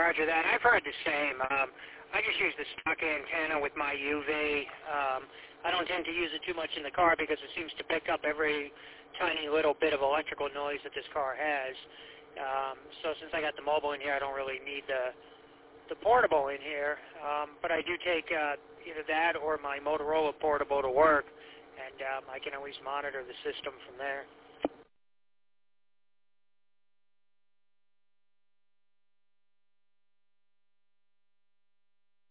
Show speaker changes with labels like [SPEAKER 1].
[SPEAKER 1] Roger that. I've heard the same. I just use the stock antenna with my UV. I don't tend to use it too much in the car because it seems to pick up every tiny little bit of electrical noise that this car has. So since I got the mobile in here, I don't really need the portable in here. But I do take either that or my Motorola portable to work, and I can always monitor the system from there.